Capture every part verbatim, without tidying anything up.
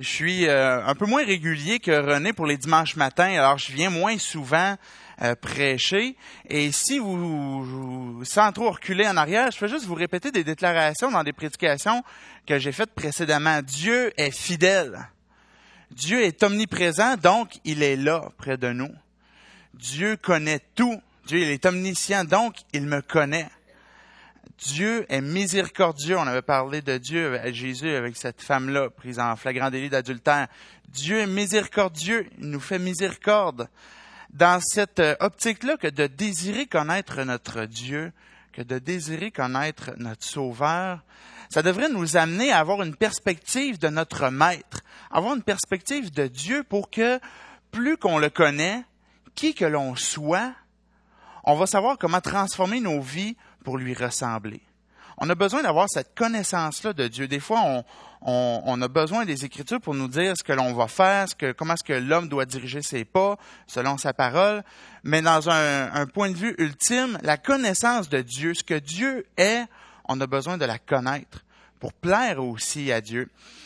Je suis euh, un peu moins régulier que René pour les dimanches matins, alors je viens moins souvent euh, prêcher. Et si vous, vous, sans trop reculer en arrière, je peux juste vous répéter des déclarations dans des prédications que j'ai faites précédemment. Dieu est fidèle. Dieu est omniprésent, donc il est là, près de nous. Dieu connaît tout. Dieu il est omniscient, donc il me connaît. Dieu est miséricordieux. On avait parlé de Dieu à Jésus avec cette femme-là, prise en flagrant délit d'adultère. Dieu est miséricordieux. Il nous fait miséricorde. Dans cette optique-là, que de désirer connaître notre Dieu, que de désirer connaître notre Sauveur, ça devrait nous amener à avoir une perspective de notre Maître, avoir une perspective de Dieu pour que, plus qu'on le connaît, qui que l'on soit, on va savoir comment transformer nos vies pour lui ressembler. On a besoin d'avoir cette connaissance-là de Dieu. Des fois, on, on, on a besoin des Écritures pour nous dire ce que l'on va faire, ce que, comment est-ce que l'homme doit diriger ses pas, selon sa parole. Mais dans un, un point de vue ultime, la connaissance de Dieu, ce que Dieu est, on a besoin de la connaître pour plaire aussi à Dieu.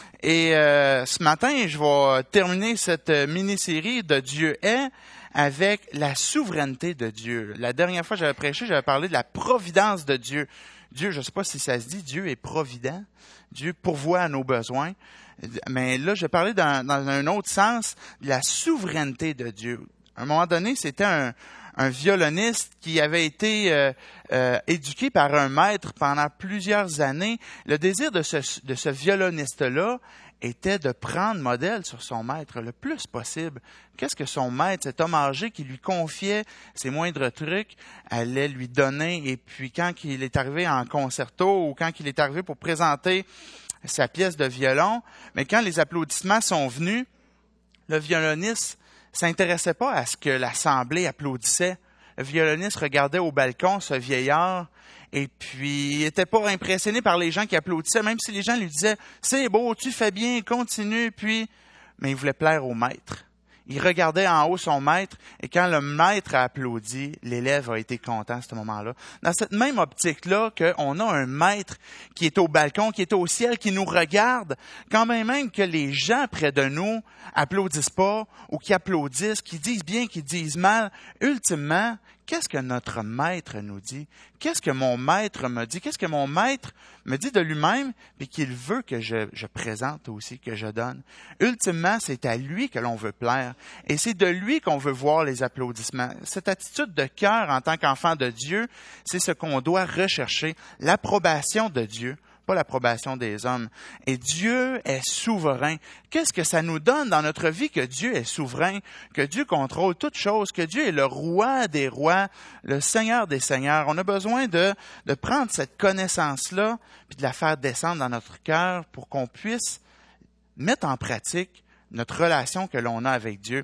Et euh, ce matin, je vais terminer cette mini-série de Dieu est avec la souveraineté de Dieu. La dernière fois que j'avais prêché, j'avais parlé de la providence de Dieu. Dieu, je ne sais pas si ça se dit, Dieu est provident. Dieu pourvoit à nos besoins. Mais là, je parlais dans, dans un autre sens de la souveraineté de Dieu. À un moment donné, c'était un, un violoniste qui avait été euh, euh, éduqué par un maître pendant plusieurs années. Le désir de ce, de ce violoniste-là était de prendre modèle sur son maître le plus possible. Qu'est-ce que son maître, cet homme âgé qui lui confiait ses moindres trucs, allait lui donner? Et puis quand il est arrivé en concerto ou quand il est arrivé pour présenter sa pièce de violon, mais quand les applaudissements sont venus, le violoniste s'intéressait pas à ce que l'assemblée applaudissait. Le violoniste regardait au balcon ce vieillard et puis il était pas impressionné par les gens qui applaudissaient, même si les gens lui disaient « C'est beau, tu fais bien, continue », puis mais il voulait plaire au maître. Il regardait en haut son maître et quand le maître a applaudi, l'élève a été content à ce moment-là. Dans cette même optique-là, qu'on a un maître qui est au balcon, qui est au ciel, qui nous regarde, quand même même que les gens près de nous applaudissent pas ou qui applaudissent, qui disent bien, qui disent mal, ultimement, qu'est-ce que notre maître nous dit? Qu'est-ce que mon maître me dit? Qu'est-ce que mon maître me dit de lui-même puis qu'il veut que je, je présente aussi, que je donne? Ultimement, c'est à lui que l'on veut plaire et c'est de lui qu'on veut voir les applaudissements. Cette attitude de cœur en tant qu'enfant de Dieu, c'est ce qu'on doit rechercher, l'approbation de Dieu. Pas l'approbation des hommes. Et Dieu est souverain. Qu'est-ce que ça nous donne dans notre vie que Dieu est souverain, que Dieu contrôle toutes choses, que Dieu est le roi des rois, le Seigneur des seigneurs? On a besoin de, de prendre cette connaissance-là puis de la faire descendre dans notre cœur pour qu'on puisse mettre en pratique notre relation que l'on a avec Dieu.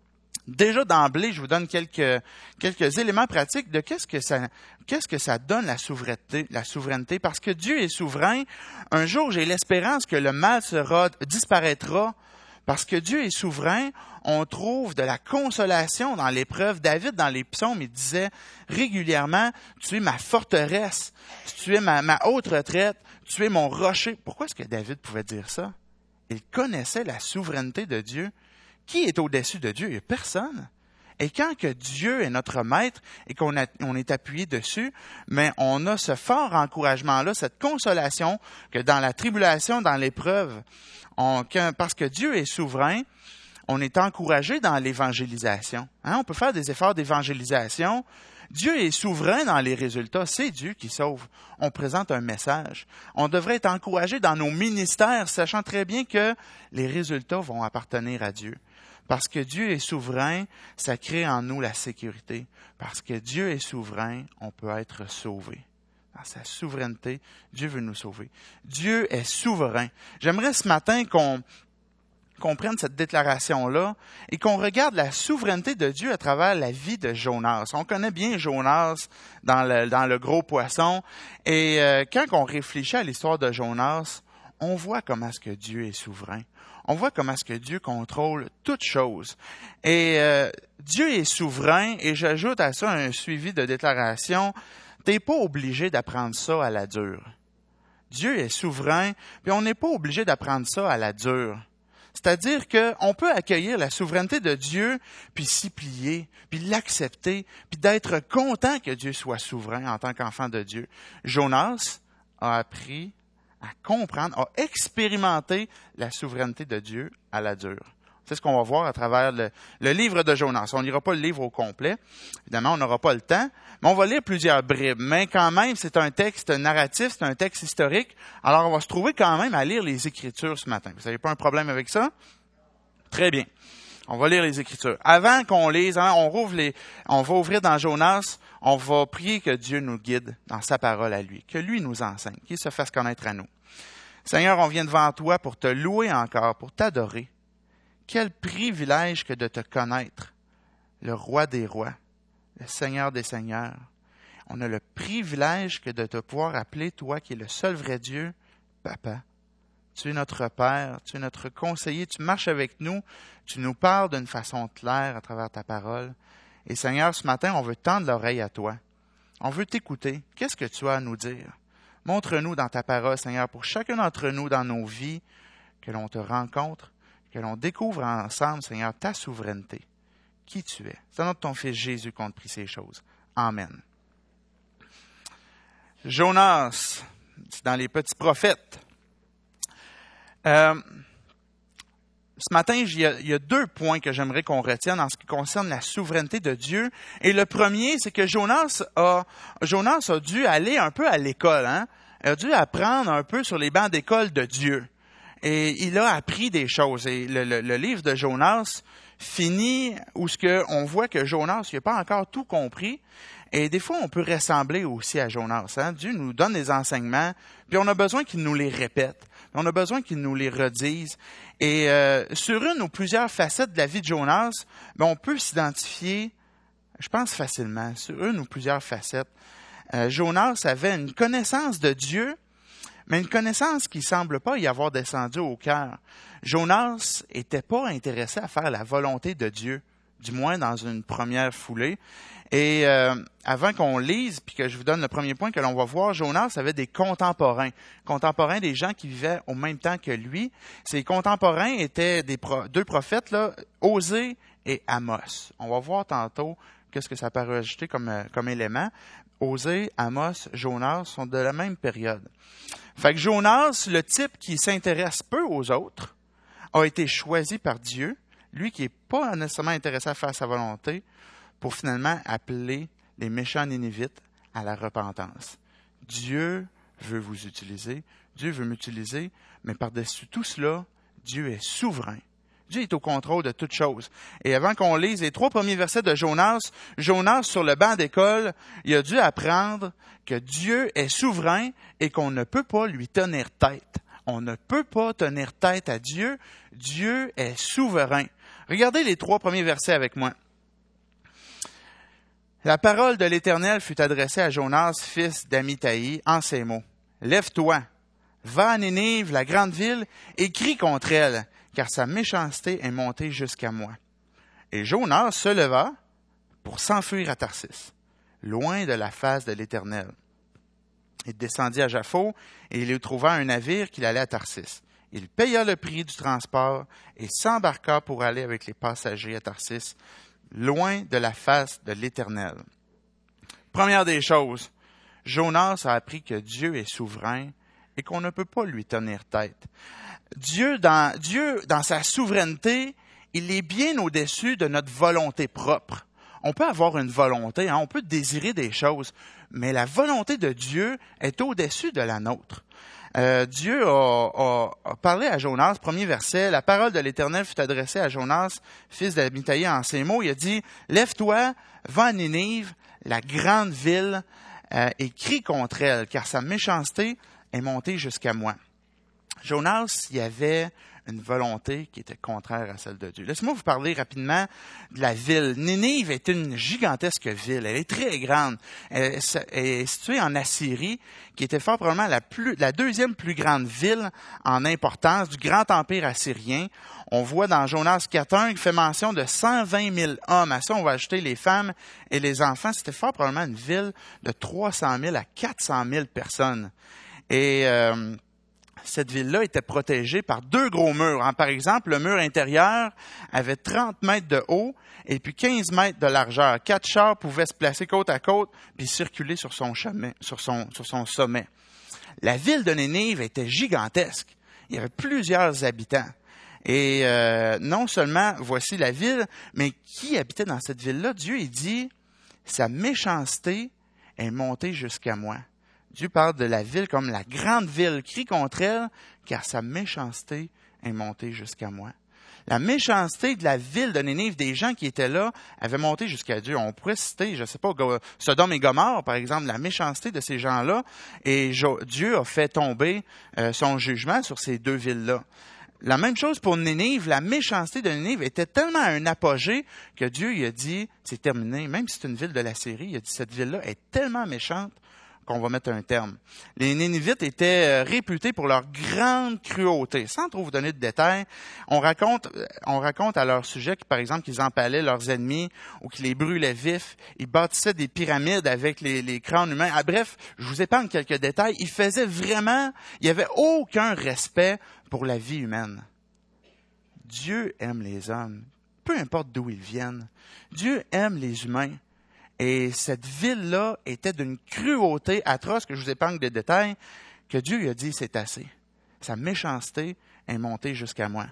Déjà d'emblée, je vous donne quelques quelques éléments pratiques de qu'est-ce que ça qu'est-ce que ça donne la souveraineté, la souveraineté parce que Dieu est souverain. Un jour, j'ai l'espérance que le mal sera disparaîtra parce que Dieu est souverain. On trouve de la consolation dans l'épreuve. David, dans les psaumes, il disait régulièrement, tu es ma forteresse, tu es ma, ma haute retraite, tu es mon rocher. Pourquoi est-ce que David pouvait dire ça? Il connaissait la souveraineté de Dieu. Qui est au-dessus de Dieu? Il n'y a personne. Et quand que Dieu est notre maître et qu'on a, on est appuyé dessus, mais on a ce fort encouragement-là, cette consolation que dans la tribulation, dans l'épreuve, on, que, parce que Dieu est souverain, on est encouragé dans l'évangélisation. Hein? On peut faire des efforts d'évangélisation. Dieu est souverain dans les résultats. C'est Dieu qui sauve. On présente un message. On devrait être encouragé dans nos ministères, sachant très bien que les résultats vont appartenir à Dieu. Parce que Dieu est souverain, ça crée en nous la sécurité. Parce que Dieu est souverain, on peut être sauvé. Dans sa souveraineté, Dieu veut nous sauver. Dieu est souverain. J'aimerais ce matin qu'on qu'on prenne cette déclaration-là et qu'on regarde la souveraineté de Dieu à travers la vie de Jonas. On connaît bien Jonas dans le, dans le gros poisson. Et euh, quand on réfléchit à l'histoire de Jonas, on voit comment est-ce que Dieu est souverain. On voit comment est-ce que Dieu contrôle toutes choses. Et euh, Dieu est souverain, et j'ajoute à ça un suivi de déclaration. T'es pas obligé d'apprendre ça à la dure. Dieu est souverain, puis on n'est pas obligé d'apprendre ça à la dure. C'est-à-dire qu'on peut accueillir la souveraineté de Dieu, puis s'y plier, puis l'accepter, puis d'être content que Dieu soit souverain en tant qu'enfant de Dieu. Jonas a appris à comprendre, à expérimenter la souveraineté de Dieu à la dure. C'est ce qu'on va voir à travers le, le livre de Jonas. On ne lira pas le livre au complet. Évidemment, on n'aura pas le temps. Mais on va lire plusieurs bribes. Mais quand même, c'est un texte narratif, c'est un texte historique. Alors, on va se trouver quand même à lire les Écritures ce matin. Vous n'avez pas un problème avec ça? Très bien. On va lire les Écritures. Avant qu'on lise, hein, on, rouvre les, on va ouvrir dans Jonas. On va prier que Dieu nous guide dans sa parole à lui. Que lui nous enseigne, qu'il se fasse connaître à nous. Seigneur, on vient devant toi pour te louer encore, pour t'adorer. Quel privilège que de te connaître, le roi des rois, le Seigneur des seigneurs. On a le privilège que de te pouvoir appeler, toi qui es le seul vrai Dieu, Papa. Tu es notre Père, tu es notre conseiller, tu marches avec nous, tu nous parles d'une façon claire à travers ta parole. Et Seigneur, ce matin, on veut tendre l'oreille à toi. On veut t'écouter. Qu'est-ce que tu as à nous dire? Montre-nous dans ta parole, Seigneur, pour chacun d'entre nous dans nos vies, que l'on te rencontre, que l'on découvre ensemble, Seigneur, ta souveraineté, qui tu es. C'est au nom de ton Fils Jésus qu'on te prie ces choses. Amen. Jonas, c'est dans les petits prophètes. Euh, ce matin, il y, a, il y a deux points que j'aimerais qu'on retienne en ce qui concerne la souveraineté de Dieu. Et le premier, c'est que Jonas a, Jonas a dû aller un peu à l'école, hein? Il a dû apprendre un peu sur les bancs d'école de Dieu. Et il a appris des choses. Et le, le, le livre de Jonas finit où ce que on voit que Jonas n'a pas encore tout compris. Et des fois, on peut ressembler aussi à Jonas. Hein? Dieu nous donne des enseignements, puis on a besoin qu'il nous les répète. On a besoin qu'il nous les redise. Et euh, sur une ou plusieurs facettes de la vie de Jonas, ben, on peut s'identifier, je pense facilement, sur une ou plusieurs facettes. Euh, Jonas avait une connaissance de Dieu, mais une connaissance qui ne semble pas y avoir descendu au cœur. Jonas n'était pas intéressé à faire la volonté de Dieu, du moins dans une première foulée. Et euh, avant qu'on lise, puis que je vous donne le premier point que l'on va voir, Jonas avait des contemporains. Contemporains des gens qui vivaient au même temps que lui. Ces contemporains étaient des pro- deux prophètes, là, Osée et Amos. On va voir tantôt qu'est-ce que ça peut rajouter comme, comme élément. Osée, Amos, Jonas sont de la même période. Fait que Jonas, le type qui s'intéresse peu aux autres, a été choisi par Dieu, lui qui n'est pas nécessairement intéressé à faire sa volonté, pour finalement appeler les méchants Ninivites à la repentance. Dieu veut vous utiliser, Dieu veut m'utiliser, mais par-dessus tout cela, Dieu est souverain. Dieu est au contrôle de toutes choses. Et avant qu'on lise les trois premiers versets de Jonas, Jonas, sur le banc d'école, il a dû apprendre que Dieu est souverain et qu'on ne peut pas lui tenir tête. On ne peut pas tenir tête à Dieu. Dieu est souverain. Regardez les trois premiers versets avec moi. La parole de l'Éternel fut adressée à Jonas, fils d'Amithaï, en ces mots. « Lève-toi, va à Ninive, la grande ville, et crie contre elle, car sa méchanceté est montée jusqu'à moi. » Et Jonas se leva pour s'enfuir à Tarsis, loin de la face de l'Éternel. Il descendit à Jaffo, et il y trouva un navire qu'il allait à Tarsis. Il paya le prix du transport et s'embarqua pour aller avec les passagers à Tarsis, loin de la face de l'Éternel. Première des choses, Jonas a appris que Dieu est souverain et qu'on ne peut pas lui tenir tête. Dieu, dans, Dieu, dans sa souveraineté, il est bien au-dessus de notre volonté propre. On peut avoir une volonté, hein, on peut désirer des choses, mais la volonté de Dieu est au-dessus de la nôtre. Euh, Dieu a, a, a parlé à Jonas, premier verset, la parole de l'Éternel fut adressée à Jonas, fils d'Amithaï, en ces mots. Il a dit, « Lève-toi, va à Ninive, la grande ville, euh, et crie contre elle, car sa méchanceté est montée jusqu'à moi. » Jonas, il y avait une volonté qui était contraire à celle de Dieu. Laissez-moi vous parler rapidement de la ville. Ninive est une gigantesque ville. Elle est très grande. Elle est située en Assyrie, qui était fort probablement la, plus, la deuxième plus grande ville en importance du grand empire assyrien. On voit dans Jonas quatre un qu'il fait mention de cent vingt mille hommes. À ça, on va ajouter les femmes et les enfants. C'était fort probablement une ville de trois cent mille à quatre cent mille personnes. Et... Euh, cette ville-là était protégée par deux gros murs. Hein. Par exemple, le mur intérieur avait trente mètres de haut et puis quinze mètres de largeur. Quatre chars pouvaient se placer côte à côte puis circuler sur son chemin, sur son, sur son sommet. La ville de Nénive était gigantesque. Il y avait plusieurs habitants. Et euh, non seulement voici la ville, mais qui habitait dans cette ville-là? Dieu, il dit, sa méchanceté est montée jusqu'à moi. Dieu parle de la ville comme la grande ville, crie contre elle, car sa méchanceté est montée jusqu'à moi. La méchanceté de la ville de Nénive, des gens qui étaient là, avait monté jusqu'à Dieu. On pourrait citer, je ne sais pas, Sodome et Gomorrhe, par exemple, la méchanceté de ces gens-là, et Dieu a fait tomber euh, son jugement sur ces deux villes-là. La même chose pour Nénive, la méchanceté de Nénive était tellement à un apogée que Dieu il a dit, c'est terminé, même si c'est une ville de la Syrie, il a dit, cette ville-là est tellement méchante qu'on va mettre un terme. Les Nénivites étaient réputés pour leur grande cruauté. Sans trop vous donner de détails, on raconte, on raconte à leur sujet que, par exemple, qu'ils empalaient leurs ennemis ou qu'ils les brûlaient vifs. Ils bâtissaient des pyramides avec les, les crânes humains. Ah, bref, je vous épargne quelques détails. Ils faisaient vraiment, il n'y avait aucun respect pour la vie humaine. Dieu aime les hommes, peu importe d'où ils viennent. Dieu aime les humains. Et cette ville-là était d'une cruauté atroce, que je vous épargne des détails, que Dieu lui a dit, c'est assez. Sa méchanceté est montée jusqu'à moi.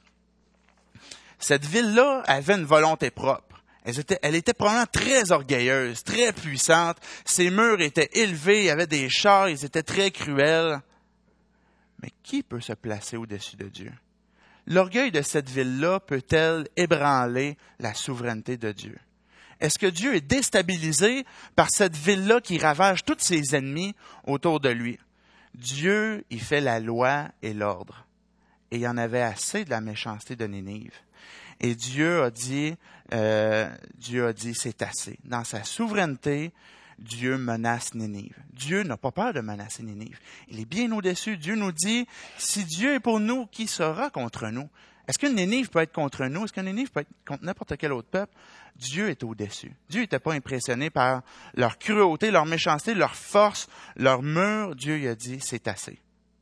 Cette ville-là avait une volonté propre. Elle était, elle était probablement très orgueilleuse, très puissante. Ses murs étaient élevés, il y avait des chars, ils étaient très cruels. Mais qui peut se placer au-dessus de Dieu? L'orgueil de cette ville-là peut-elle ébranler la souveraineté de Dieu? Est-ce que Dieu est déstabilisé par cette ville-là qui ravage tous ses ennemis autour de lui? Dieu, il fait la loi et l'ordre. Et il y en avait assez de la méchanceté de Nénive. Et Dieu a dit, euh, Dieu a dit, c'est assez. Dans sa souveraineté, Dieu menace Nénive. Dieu n'a pas peur de menacer Nénive. Il est bien au-dessus. Dieu nous dit, si Dieu est pour nous, qui sera contre nous? Est-ce qu'une Nénive peut être contre nous? Est-ce qu'une Nénive peut être contre n'importe quel autre peuple? Dieu est au-dessus. Dieu n'était pas impressionné par leur cruauté, leur méchanceté, leur force, leur mur. Dieu lui a dit, c'est assez.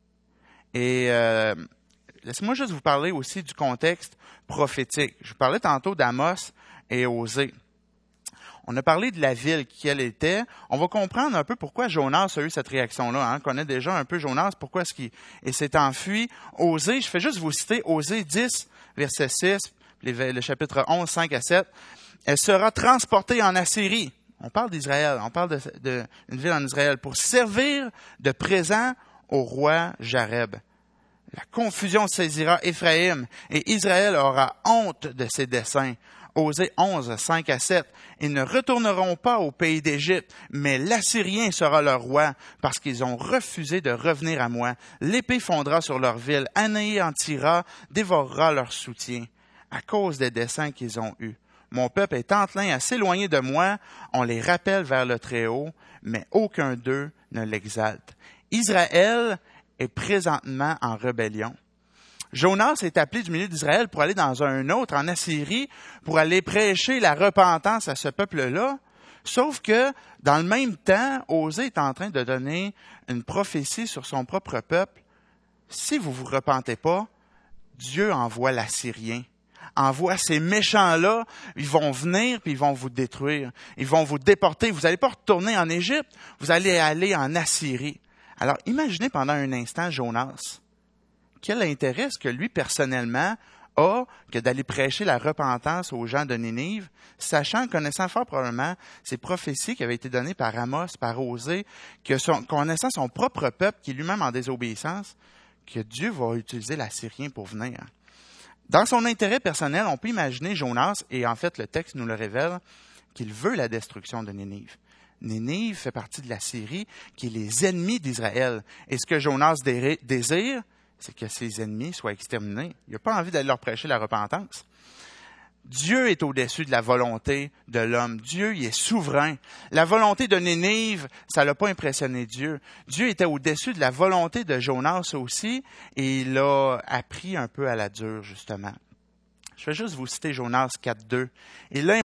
Et euh, laissez-moi juste vous parler aussi du contexte prophétique. Je vous parlais tantôt d'Amos et Osée. On a parlé de la ville qu'elle était. On va comprendre un peu pourquoi Jonas a eu cette réaction-là. Hein. On connaît déjà un peu Jonas, pourquoi est-ce qu'il il s'est enfui. Osée, je fais juste vous citer Osée dix, verset six, le chapitre onze, cinq à sept. Elle sera transportée en Assyrie. On parle d'Israël, on parle d'une de, de, ville en Israël, pour servir de présent au roi Jareb. La confusion saisira Éphraïm et Israël aura honte de ses desseins. Osée onze, cinq à sept. Ils ne retourneront pas au pays d'Égypte, mais l'Assyrien sera leur roi, parce qu'ils ont refusé de revenir à moi. L'épée fondra sur leur ville, anéantira, dévorera leur soutien, à cause des desseins qu'ils ont eus. Mon peuple est enclin à s'éloigner de moi, on les rappelle vers le Très-Haut, mais aucun d'eux ne l'exalte. Israël est présentement en rébellion. Jonas est appelé du milieu d'Israël pour aller dans un autre, en Assyrie, pour aller prêcher la repentance à ce peuple-là. Sauf que, dans le même temps, Osée est en train de donner une prophétie sur son propre peuple. Si vous ne vous repentez pas, Dieu envoie l'Assyrien. Envoie ces méchants-là, ils vont venir puis ils vont vous détruire. Ils vont vous déporter. Vous n'allez pas retourner en Égypte, vous allez aller en Assyrie. Alors, imaginez pendant un instant Jonas. Quel intérêt est-ce que lui, personnellement, a que d'aller prêcher la repentance aux gens de Nénive, sachant, connaissant fort probablement ces prophéties qui avaient été données par Amos, par Osée, que son, connaissant son propre peuple, qui est lui-même en désobéissance, que Dieu va utiliser l'Assyrien pour venir. Dans son intérêt personnel, on peut imaginer Jonas, et en fait le texte nous le révèle, qu'il veut la destruction de Nénive. Nénive fait partie de la Syrie, qui est les ennemis d'Israël. Et ce que Jonas désire, c'est que ses ennemis soient exterminés. Il n'a pas envie d'aller leur prêcher la repentance. Dieu est au-dessus de la volonté de l'homme. Dieu, il est souverain. La volonté de Nénive, ça l'a pas impressionné Dieu. Dieu était au-dessus de la volonté de Jonas aussi, et il a appris un peu à la dure, justement. Je vais juste vous citer Jonas quatre deux. Et là,